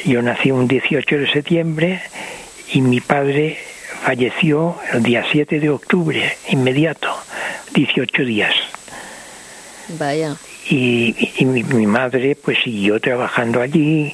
Yo nací un 18 de septiembre y mi padre falleció el día 7 de octubre, inmediato, 18 días. Vaya. Y mi madre pues siguió trabajando allí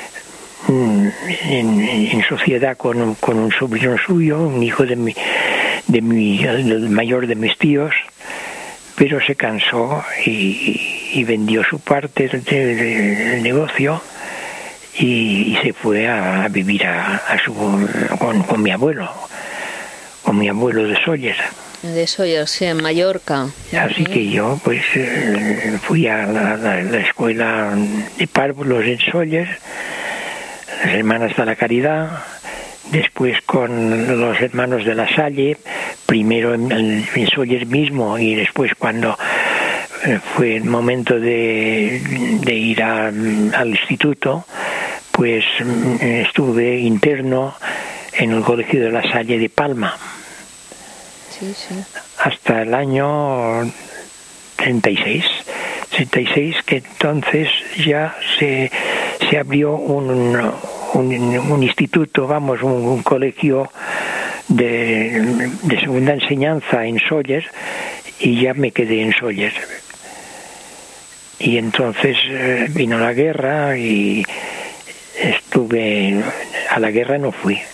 en sociedad con un sobrino suyo, un hijo del mayor de mis tíos, pero se cansó y vendió su parte del negocio y se fue a vivir con mi abuelo de Sóller. De Sóller, sí, en Mallorca. Así que yo pues fui a la escuela de párvulos en Sóller, las Hermanas de la Caridad, después con los Hermanos de la Salle, primero en Sóller mismo y después cuando fue el momento de ir al instituto, pues estuve interno en el Colegio de la Salle de Palma. Sí, sí. Hasta el año 36, que entonces ya se abrió un instituto, vamos, un colegio de segunda enseñanza en Sóller, y ya me quedé en Sóller. Y entonces vino la guerra y a la guerra no fui.